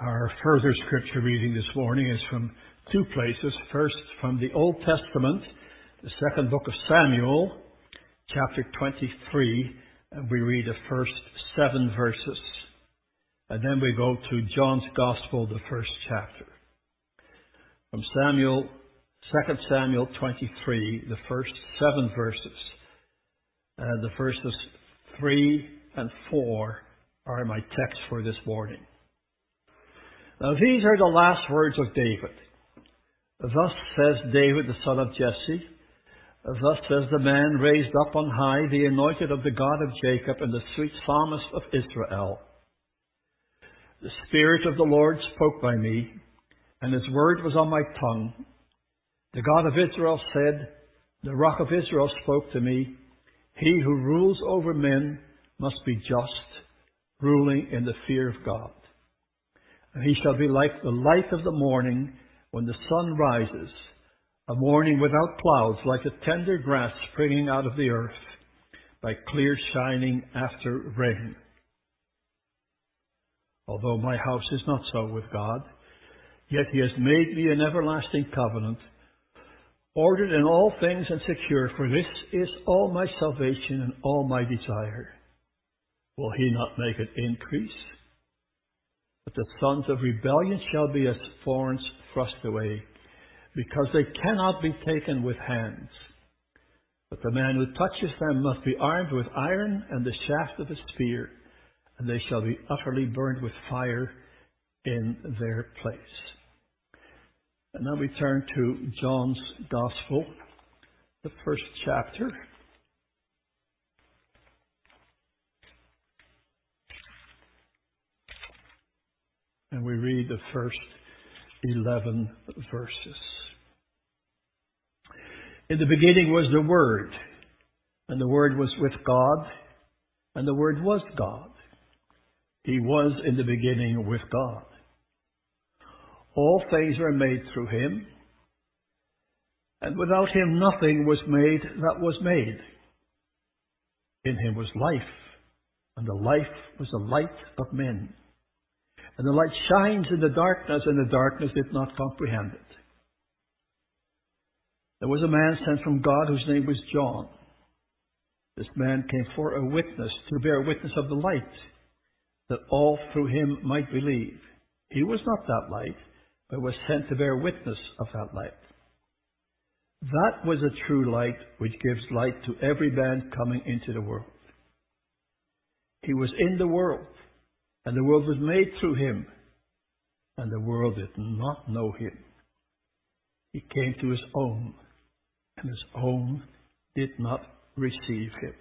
Our further scripture reading this morning is from two places. First, from the Old Testament, the second book of Samuel, chapter 23, and we read the first 7 verses. And then we go to John's Gospel, the first chapter. From 2 Samuel 23, the first 7 verses. And the verses 3 and 4 are my text for this morning. Now these are the last words of David. Thus says David, the son of Jesse. Thus says the man raised up on high, the anointed of the God of Jacob, and the sweet psalmist of Israel. The Spirit of the Lord spoke by me, and His word was on my tongue. The God of Israel said, the Rock of Israel spoke to me. He who rules over men must be just, ruling in the fear of God. And he shall be like the light of the morning when the sun rises, a morning without clouds, like the tender grass springing out of the earth, by clear shining after rain. Although my house is not so with God, yet He has made me an everlasting covenant, ordered in all things and secure, for this is all my salvation and all my desire. Will He not make it increase? But the sons of rebellion shall be as thorns thrust away, because they cannot be taken with hands. But the man who touches them must be armed with iron and the shaft of a spear, and they shall be utterly burned with fire in their place. And now we turn to John's Gospel, the first chapter. And we read the first 11 verses. In the beginning was the Word, and the Word was with God, and the Word was God. He was in the beginning with God. All things were made through Him, and without Him nothing was made that was made. In Him was life, and the life was the light of men. And the light shines in the darkness, and the darkness did not comprehend it. There was a man sent from God whose name was John. This man came for a witness, to bear witness of the light, that all through him might believe. He was not that light, but was sent to bear witness of that light. That was a true light which gives light to every man coming into the world. He was in the world, and the world was made through Him, and the world did not know Him. He came to His own, and His own did not receive Him.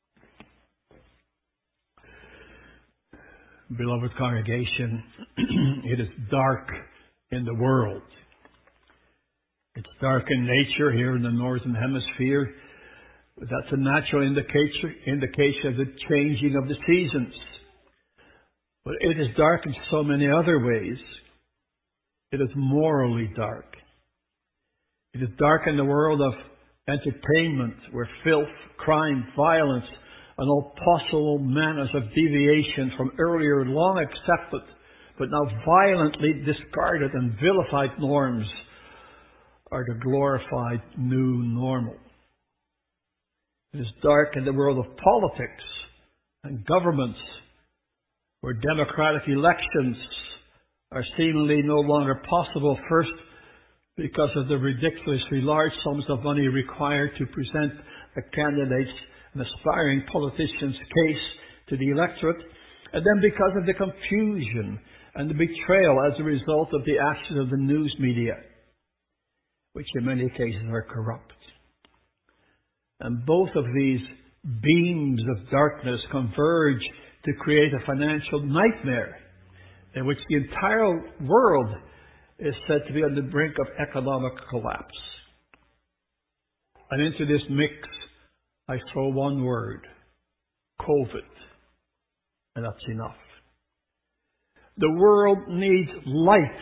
Beloved congregation, it is dark in the world. It's dark in nature here in the northern hemisphere. That's a natural indication of the changing of the seasons. But it is dark in so many other ways. It is morally dark. It is dark in the world of entertainment, where filth, crime, violence, and all possible manners of deviation from earlier long accepted, but now violently discarded and vilified norms are the glorified new normal. It is dark in the world of politics and governments, where democratic elections are seemingly no longer possible, first because of the ridiculously large sums of money required to present a candidate's and aspiring politician's case to the electorate, and then because of the confusion and the betrayal as a result of the actions of the news media, which in many cases are corrupt. And both of these beams of darkness converge to create a financial nightmare in which the entire world is said to be on the brink of economic collapse. And into this mix, I throw one word: COVID. And that's enough. The world needs light.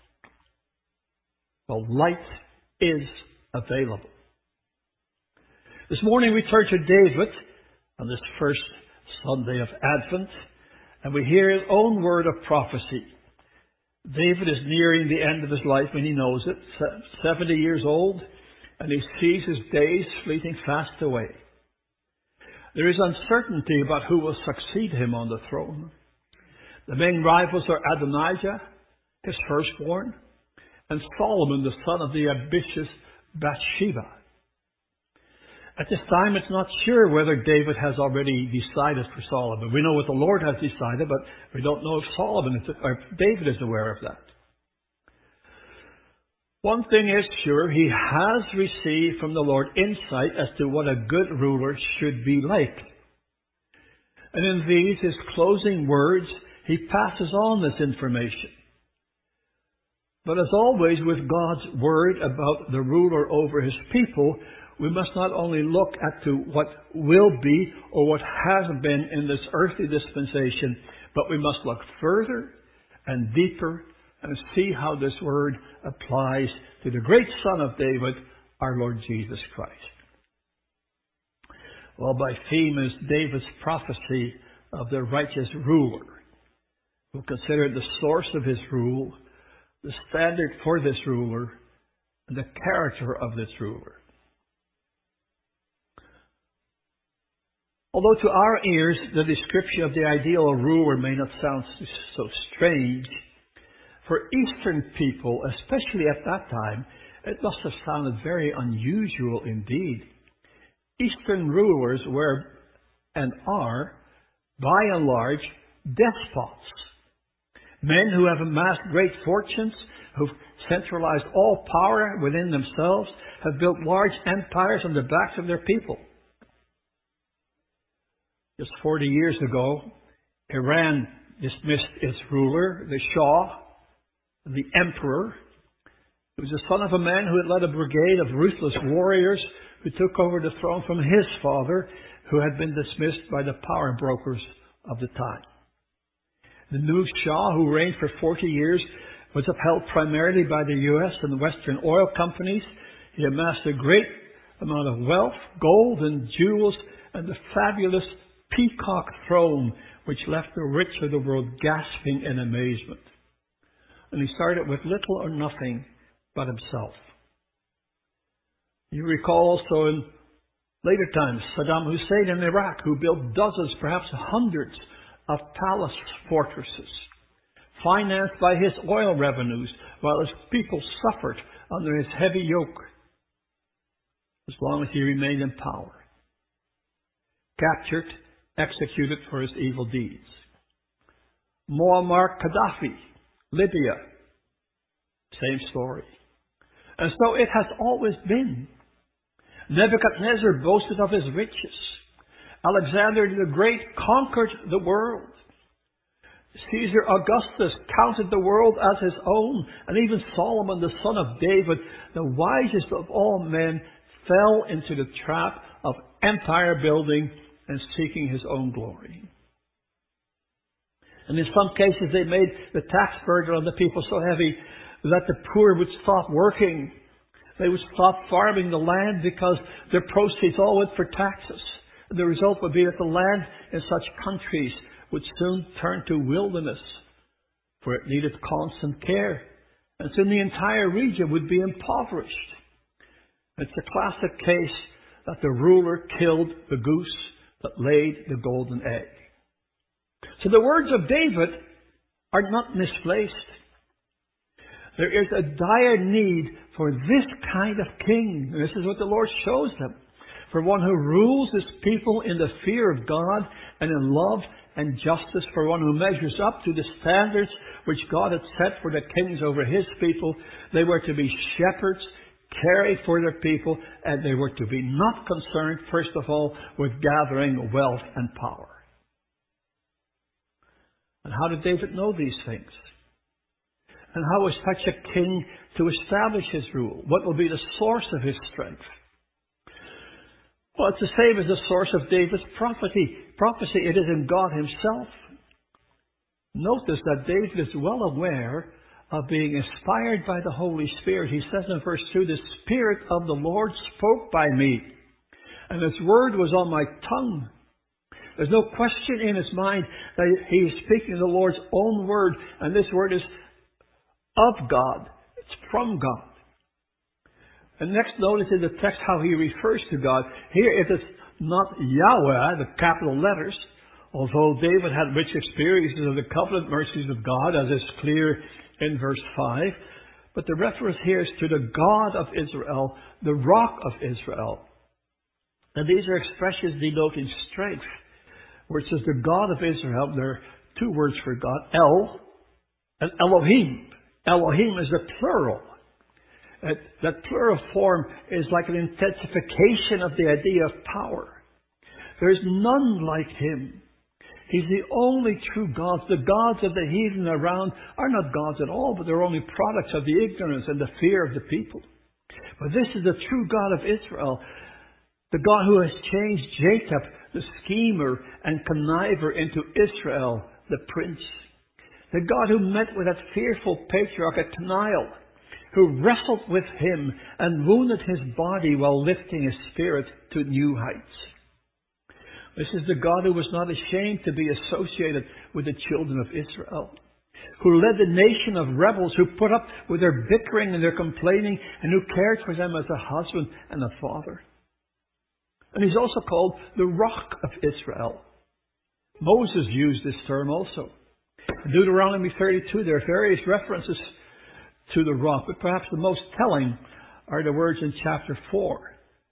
Well, light is available. This morning we turn to David on this first Sunday of Advent, and we hear his own word of prophecy. David is nearing the end of his life and he knows it. 70 years old, and he sees his days fleeting fast away. There is uncertainty about who will succeed him on the throne. The main rivals are Adonijah, his firstborn, and Solomon, the son of the ambitious Bathsheba. At this time, it's not sure whether David has already decided for Solomon. We know what the Lord has decided, but we don't know if David is aware of that. One thing is sure, he has received from the Lord insight as to what a good ruler should be like. And in these, his closing words, he passes on this information. But as always with God's word about the ruler over his people, we must not only look at to what will be or what has been in this earthly dispensation, but we must look further and deeper and see how this word applies to the great Son of David, our Lord Jesus Christ. Well, by theme is David's prophecy of the righteous ruler, who considered the source of his rule, the standard for this ruler, and the character of this ruler. Although to our ears the description of the ideal ruler may not sound so strange, for Eastern people, especially at that time, it must have sounded very unusual indeed. Eastern rulers were and are, by and large, despots. Men who have amassed great fortunes, who've centralized all power within themselves, have built large empires on the backs of their people. Just 40 years ago, Iran dismissed its ruler, the Shah, the emperor. He was the son of a man who had led a brigade of ruthless warriors who took over the throne from his father, who had been dismissed by the power brokers of the time. The new Shah, who reigned for 40 years, was upheld primarily by the U.S. and Western oil companies. He amassed a great amount of wealth, gold and jewels, and the fabulous peacock throne, which left the rich of the world gasping in amazement. And he started with little or nothing but himself. You recall also in later times Saddam Hussein in Iraq, who built dozens, perhaps hundreds of palace fortresses, financed by his oil revenues, while his people suffered under his heavy yoke, as long as he remained in power. Captured, executed for his evil deeds. Muammar Gaddafi, Libya, same story. And so it has always been. Nebuchadnezzar boasted of his riches. Alexander the Great conquered the world. Caesar Augustus counted the world as his own. And even Solomon, the son of David, the wisest of all men, fell into the trap of empire building and seeking his own glory. And in some cases they made the tax burden on the people so heavy that the poor would stop working. They would stop farming the land because their proceeds all went for taxes. And the result would be that the land in such countries would soon turn to wilderness, for it needed constant care. And soon the entire region would be impoverished. It's a classic case that the ruler killed the goose that laid the golden egg. So the words of David are not misplaced. There is a dire need for this kind of king. And this is what the Lord shows them. For one who rules his people in the fear of God and in love and justice. For one who measures up to the standards which God had set for the kings over his people. They were to be shepherds, caring for their people, and they were to be not concerned, first of all, with gathering wealth and power. And how did David know these things? And how was such a king to establish his rule? What will be the source of his strength? Well, it's the same as the source of David's prophecy. It is in God himself. Notice that David is well aware of being inspired by the Holy Spirit. He says in verse 2, "The Spirit of the Lord spoke by me, and his word was on my tongue." There's no question in his mind that he is speaking the Lord's own word, and this word is of God. It's from God. And next, notice in the text how he refers to God. Here it is not Yahweh, the capital letters, although David had rich experiences of the covenant mercies of God, as is clear in verse 5. But the reference here is to the God of Israel, the rock of Israel. And these are expressions denoting strength, where it says the God of Israel. There are two words for God, El and Elohim. Elohim is a plural. That plural form is like an intensification of the idea of power. There is none like him. He's the only true God. The gods of the heathen around are not gods at all, but they're only products of the ignorance and the fear of the people. But this is the true God of Israel, the God who has changed Jacob, the schemer and conniver, into Israel, the prince. The God who met with that fearful patriarch at Peniel, who wrestled with him and wounded his body while lifting his spirit to new heights. This is the God who was not ashamed to be associated with the children of Israel, who led the nation of rebels, who put up with their bickering and their complaining, and who cared for them as a husband and a father. And he's also called the Rock of Israel. Moses used this term also. In Deuteronomy 32, there are various references to the rock, but perhaps the most telling are the words in chapter 4,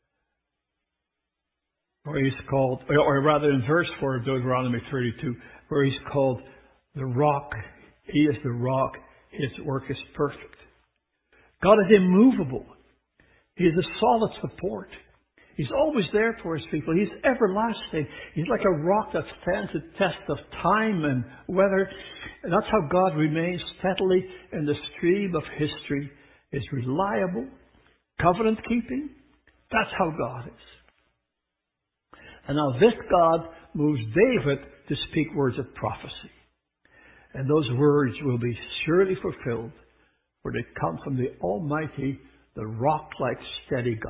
where he's called, or rather in verse 4 of Deuteronomy 32, where he's called the rock. He is the rock. His work is perfect. God is immovable. He is a solid support. He's always there for his people. He's everlasting. He's like a rock that stands the test of time and weather. And that's how God remains steadily in the stream of history. Is reliable, covenant keeping. That's how God is. And now this God moves David to speak words of prophecy. And those words will be surely fulfilled, for they come from the Almighty, the rock-like steady God.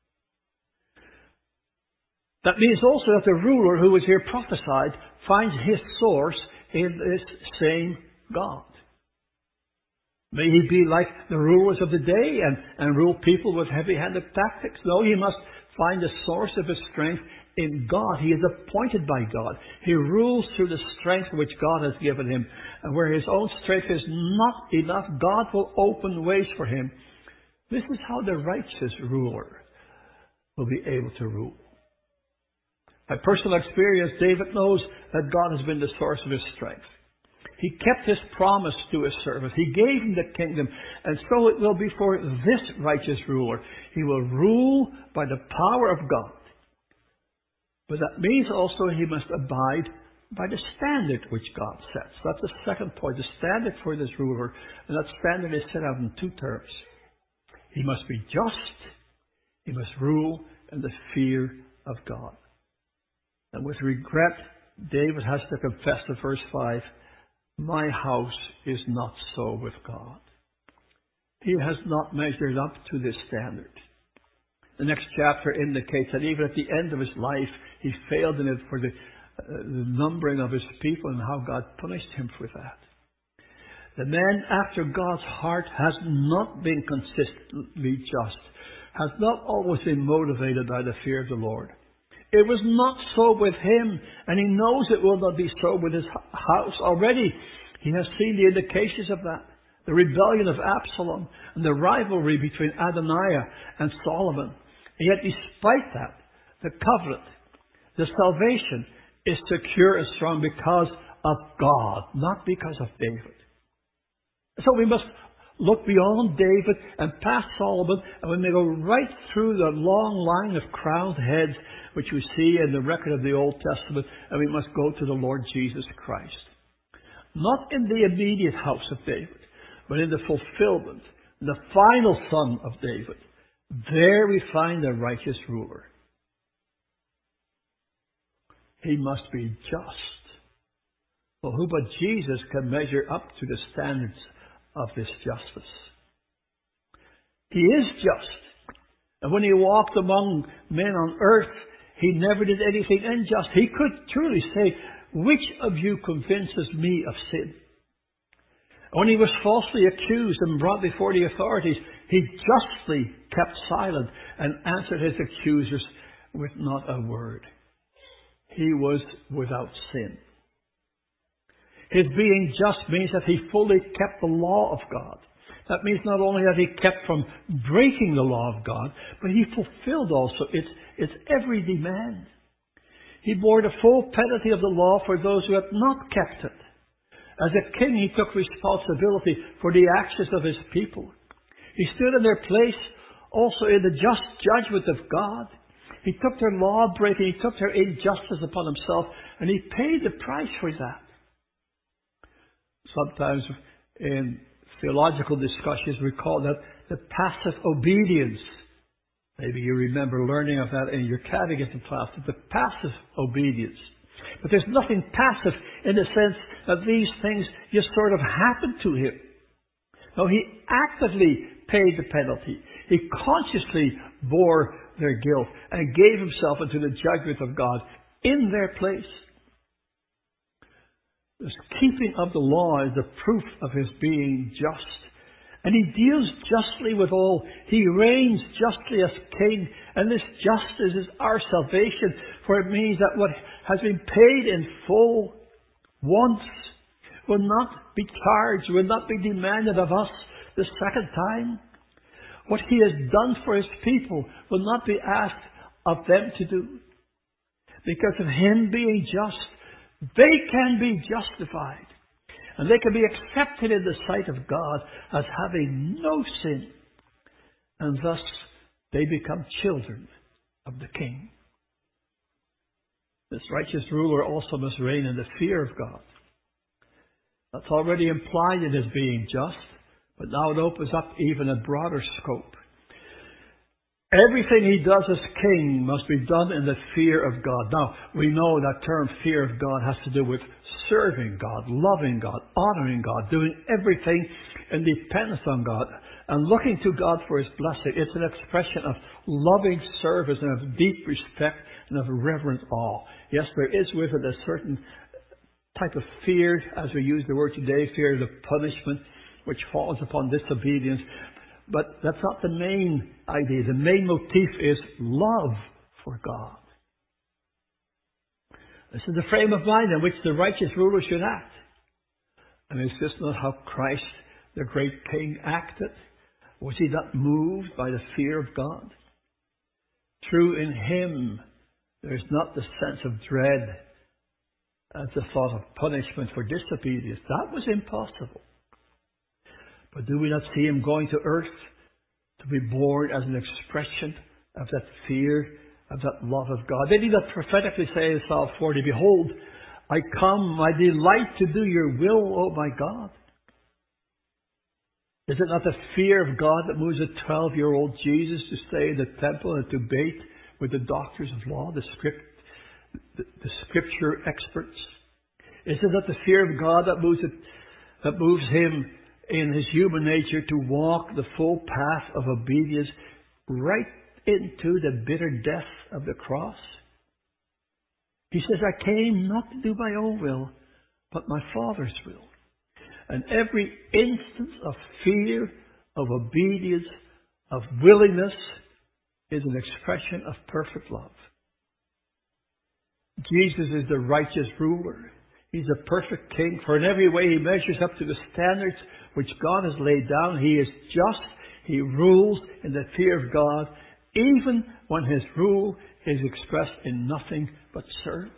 That means also that the ruler who was here prophesied finds his source in this same God. May he be like the rulers of the day and rule people with heavy-handed tactics? No, he must find the source of his strength in God. He is appointed by God. He rules through the strength which God has given him. And where his own strength is not enough, God will open ways for him. This is how the righteous ruler will be able to rule. By personal experience, David knows that God has been the source of his strength. He kept his promise to his servant. He gave him the kingdom. And so it will be for this righteous ruler. He will rule by the power of God. But that means also he must abide by the standard which God sets. That's the second point, the standard for this ruler. And that standard is set out in two terms. He must be just. He must rule in the fear of God. And with regret, David has to confess in verse 5, my house is not so with God. He has not measured up to this standard. The next chapter indicates that even at the end of his life, he failed in it for the numbering of his people and how God punished him for that. The man after God's heart has not been consistently just, has not always been motivated by the fear of the Lord. It was not so with him, and he knows it will not be so with his house. Already, he has seen the indications of that. The rebellion of Absalom and the rivalry between Adoniah and Solomon. And yet, despite that, the covenant, the salvation is secure and strong because of God, not because of David. So we must look beyond David and past Solomon, and we may go right through the long line of crowned heads which we see in the record of the Old Testament, and we must go to the Lord Jesus Christ. Not in the immediate house of David, but in the fulfillment, the final son of David. There we find the righteous ruler. He must be just. Well, who but Jesus can measure up to the standards of this justice? He is just. And when he walked among men on earth, he never did anything unjust. He could truly say, which of you convinces me of sin? When he was falsely accused and brought before the authorities, he justly kept silent and answered his accusers with not a word. He was without sin. His being just means that he fully kept the law of God. That means not only that he kept from breaking the law of God, but he fulfilled also its every demand. He bore the full penalty of the law for those who had not kept it. As a king, he took responsibility for the actions of his people. He stood in their place also in the just judgment of God. He took their law breaking, he took their injustice upon himself, and he paid the price for that. Sometimes in theological discussions we call that the passive obedience. Maybe you remember learning of that in your catechism class, the passive obedience. But there's nothing passive in the sense that these things just sort of happened to him. No, he actively paid the penalty. He consciously bore their guilt and gave himself into the judgment of God in their place. This keeping of the law is the proof of his being just. And he deals justly with all. He reigns justly as king. And this justice is our salvation. For it means that what has been paid in full once will not be charged, will not be demanded of us the second time. What he has done for his people will not be asked of them to do. Because of him being just, they can be justified. And they can be accepted in the sight of God as having no sin. And thus they become children of the King. This righteous ruler also must reign in the fear of God. That's already implied in his being just, but now it opens up even a broader scope. Everything he does as king must be done in the fear of God. Now, we know that term fear of God has to do with serving God, loving God, honoring God, doing everything in dependence on God, and looking to God for his blessing. It's an expression of loving service and of deep respect and of reverent awe. Yes, there is with it a certain type of fear, as we use the word today, fear of the punishment which falls upon disobedience. But that's not the main idea. The main motif is love for God. This is the frame of mind in which the righteous ruler should act. And is this not how Christ, the great King, acted? Was he not moved by the fear of God? True, in him there is not the sense of dread as the thought of punishment for disobedience. That was impossible. But do we not see him going to earth to be born as an expression of that fear, of that love of God? Did he not prophetically say in Psalm 40, "Behold, I come, I delight to do your will, O my God"? Is it not the fear of God that moves a 12-year-old Jesus to stay in the temple and to debate with the doctors of law, the scripture experts? Is it not the fear of God that moves him in his human nature to walk the full path of obedience right into the bitter death of the cross? He says, "I came not to do my own will, but my Father's will." And every instance of fear, of obedience, of willingness is an expression of perfect love. Jesus is the righteous ruler. He's a perfect king, for in every way he measures up to the standards which God has laid down. He is just. He rules in the fear of God, even when his rule is expressed in nothing but service.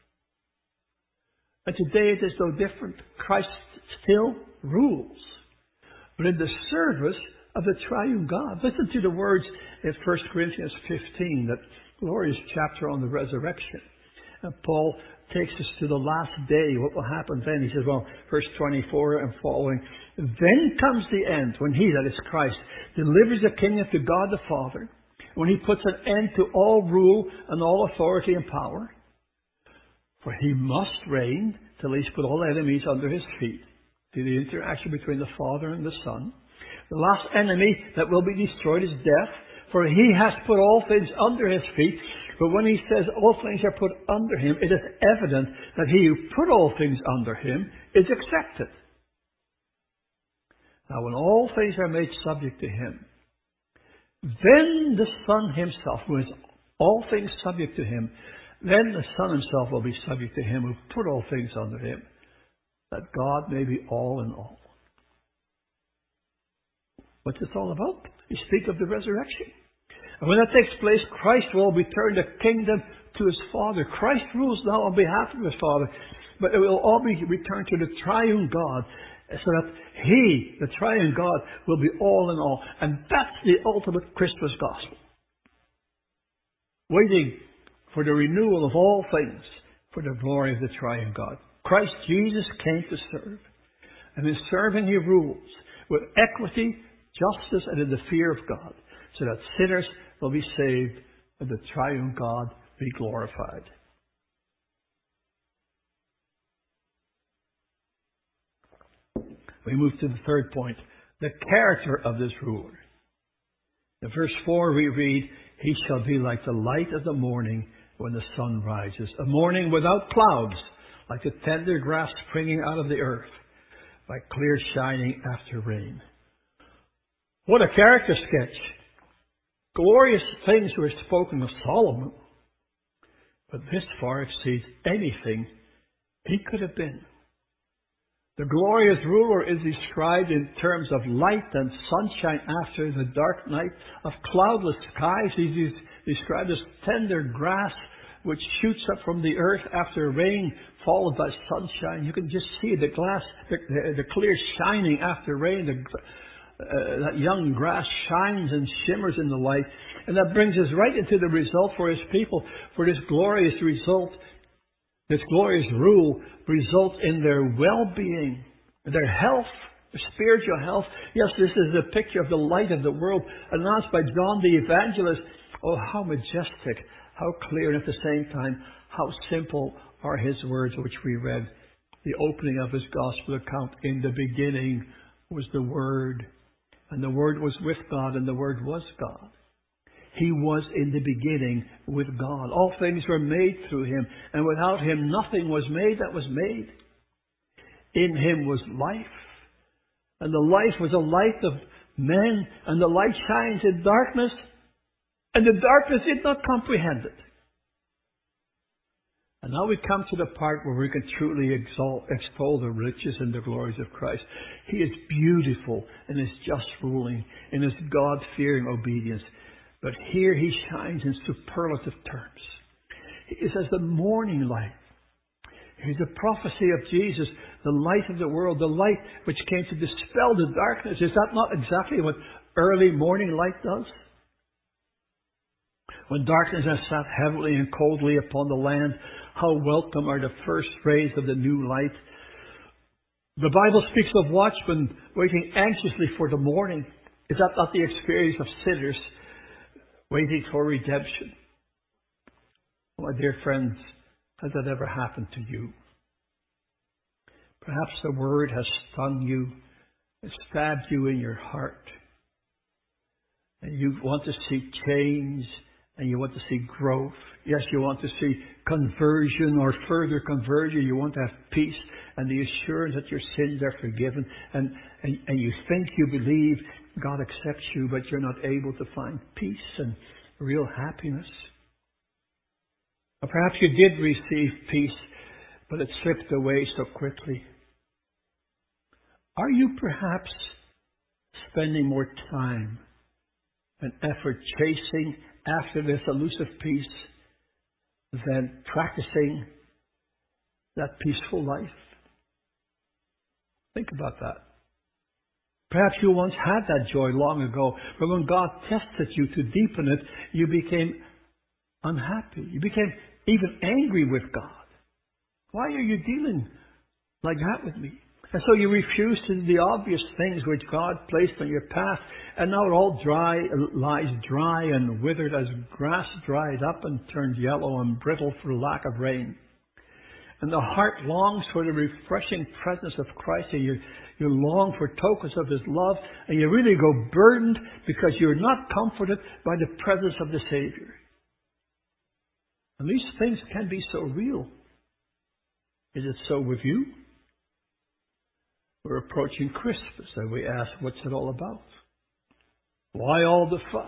And today it is no different. Christ still rules, but in the service of the triune God. Listen to the words in 1 Corinthians 15, that glorious chapter on the resurrection. And Paul takes us to the last day. What will happen then? He says, verse 24 and following, "Then comes the end, when he," that is Christ, "delivers the kingdom to God the Father, when he puts an end to all rule and all authority and power. For he must reign till he's put all enemies under his feet." See the interaction between the Father and the Son. The last enemy that will be destroyed is death, for he has put all things under his feet. But when he says all things are put under him, it is evident that he who put all things under him is accepted. Now when all things are made subject to him, then the Son himself, who is all things subject to him, then the Son himself will be subject to him who put all things under him, that God may be all in all. What's this all about? You speak of the resurrection. And when that takes place, Christ will return the kingdom to his Father. Christ rules now on behalf of his Father, but it will all be returned to the triune God, so that he, the triune God, will be all in all. And that's the ultimate Christmas gospel. Waiting for the renewal of all things for the glory of the triune God. Christ Jesus came to serve. And in serving he rules with equity, justice, and in the fear of God, so that sinners will be saved and the triune God be glorified. We move to the third point, the character of this ruler. In verse 4 we read, he shall be like the light of the morning when the sun rises, a morning without clouds, like the tender grass springing out of the earth, like clear shining after rain. What a character sketch. Glorious things were spoken of Solomon, but this far exceeds anything he could have been. The glorious ruler is described in terms of light and sunshine after the dark night, of cloudless skies. He's described as tender grass which shoots up from the earth after rain, followed by sunshine. You can just see the clear shining after rain. That young grass shines and shimmers in the light. And that brings us right into the result for his people. For this glorious result, this glorious rule results in their well-being, their health, their spiritual health. Yes, this is a picture of the light of the world announced by John the Evangelist. Oh, how majestic, how clear, and at the same time, how simple are his words which we read. The opening of his gospel account. In the beginning was the Word, and the Word was with God, and the Word was God. He was in the beginning with God. All things were made through him, and without him nothing was made that was made. In him was life, and the life was a light of men, and the light shines in darkness, and the darkness did not comprehend it. And now we come to the part where we can truly extol the riches and the glories of Christ. He is beautiful in his just ruling, in his God-fearing obedience. But here he shines in superlative terms. He is as the morning light. Here's the prophecy of Jesus, the light of the world, the light which came to dispel the darkness. Is that not exactly what early morning light does? When darkness has sat heavily and coldly upon the land, how welcome are the first rays of the new light. The Bible speaks of watchmen waiting anxiously for the morning. Is that not the experience of sinners waiting for redemption? My dear friends, has that ever happened to you? Perhaps the word has stung you, has stabbed you in your heart, and you want to see change, and you want to see growth. Yes, you want to see conversion or further conversion. You want to have peace and the assurance that your sins are forgiven, and you think you believe God accepts you, but you're not able to find peace and real happiness. Or perhaps you did receive peace, but it slipped away so quickly. Are you perhaps spending more time and effort chasing after this elusive peace than practicing that peaceful life? Think about that. Perhaps you once had that joy long ago, but when God tested you to deepen it, you became unhappy. You became even angry with God. Why are you dealing like that with me? And so you refuse to do the obvious things which God placed on your path, and now it all lies dry and withered as grass dried up and turned yellow and brittle for lack of rain. And the heart longs for the refreshing presence of Christ, and you long for tokens of his love, and you really go burdened because you're not comforted by the presence of the Savior. And these things can be so real. Is it so with you? We're approaching Christmas, and we ask, what's it all about? Why all the fuss?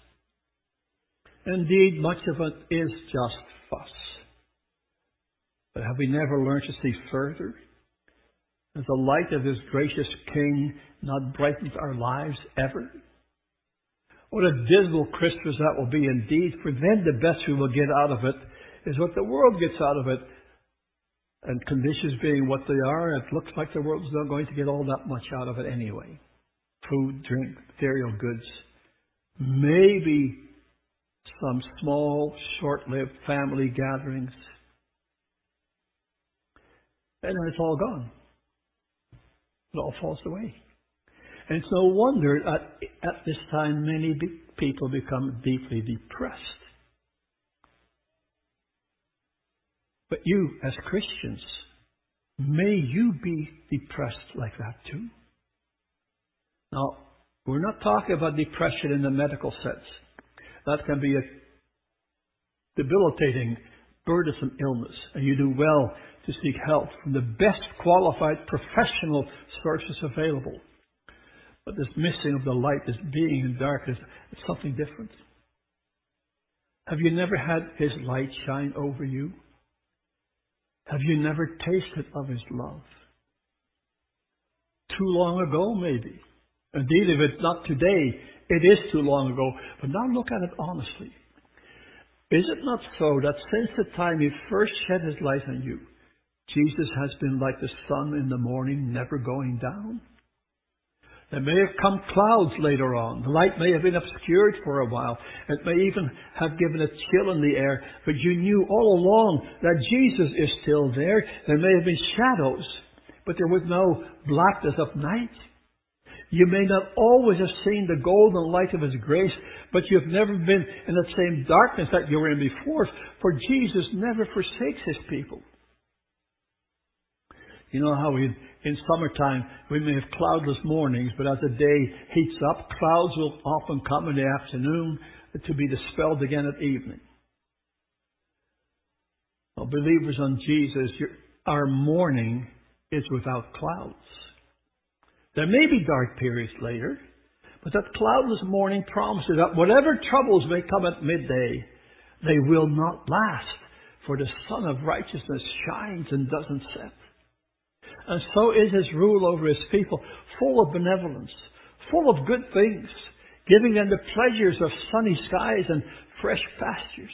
Indeed, much of it is just fuss. But have we never learned to see further? Has the light of this gracious King not brightened our lives ever? What a dismal Christmas that will be indeed, for then the best we will get out of it is what the world gets out of it. And conditions being what they are, it looks like the world's not going to get all that much out of it anyway. Food, drink, material goods. Maybe some small, short-lived family gatherings. And then it's all gone. It all falls away. And it's no wonder at this time many people become deeply depressed. But you, as Christians, may you be depressed like that too. Now, we're not talking about depression in the medical sense. That can be a debilitating, burdensome illness, and you do well to seek help from the best qualified professional sources available. But this missing of the light, this being in darkness, is something different. Have you never had His light shine over you? Have you never tasted of His love? Too long ago, maybe. Indeed, if it's not today, it is too long ago. But now look at it honestly. Is it not so that since the time He first shed His light on you, Jesus has been like the sun in the morning, never going down? There may have come clouds later on. The light may have been obscured for a while. It may even have given a chill in the air. But you knew all along that Jesus is still there. There may have been shadows, but there was no blackness of night. You may not always have seen the golden light of His grace, but you've never been in the same darkness that you were in before, for Jesus never forsakes His people. You know how in summertime we may have cloudless mornings, but as the day heats up, clouds will often come in the afternoon to be dispelled again at evening. Well, believers on Jesus, our morning is without clouds. There may be dark periods later, but that cloudless morning promises that whatever troubles may come at midday, they will not last, for the sun of righteousness shines and doesn't set. And so is His rule over His people, full of benevolence, full of good things, giving them the pleasures of sunny skies and fresh pastures.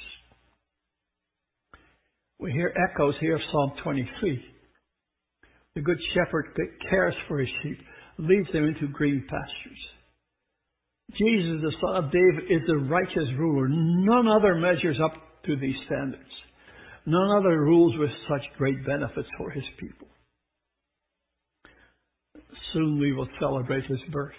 We hear echoes here of Psalm 23. The good shepherd cares for his sheep, leads them into green pastures. Jesus, the Son of David, is the righteous ruler. None other measures up to these standards. None other rules with such great benefits for His people. Soon we will celebrate His birth.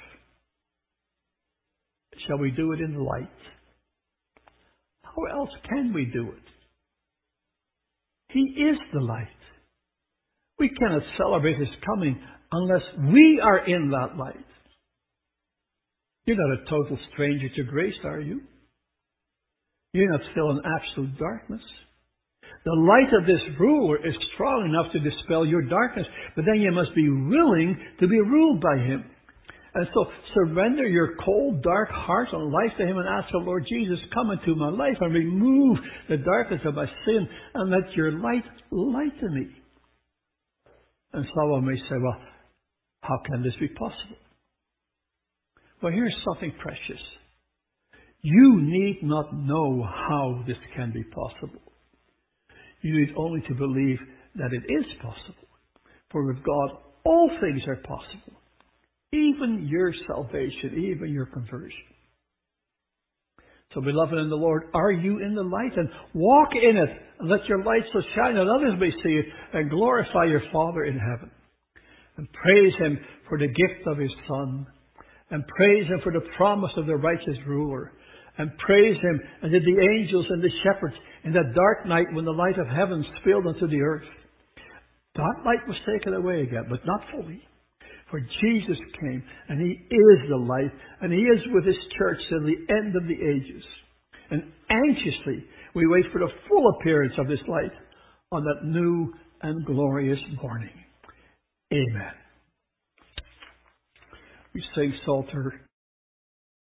Shall we do it in the light? How else can we do it? He is the light. We cannot celebrate His coming unless we are in that light. You're not a total stranger to grace, are you? You're not still in absolute darkness. The light of this ruler is strong enough to dispel your darkness, but then you must be willing to be ruled by Him. And so surrender your cold, dark heart and life to Him and ask the Lord Jesus, come into my life and remove the darkness of my sin and let your light lighten me. And someone may say, well, how can this be possible? Well, here's something precious. You need not know how this can be possible. You need only to believe that it is possible. For with God, all things are possible. Even your salvation, even your conversion. So, beloved in the Lord, are you in the light? And walk in it. And let your light so shine that others may see it. And glorify your Father in heaven. And praise Him for the gift of His Son. And praise Him for the promise of the righteous ruler. And praise Him and did the angels and the shepherds in that dark night when the light of heaven spilled onto the earth. That light was taken away again, but not fully. For Jesus came, and He is the light, and He is with His church till the end of the ages. And anxiously we wait for the full appearance of this light on that new and glorious morning. Amen. We sing Psalter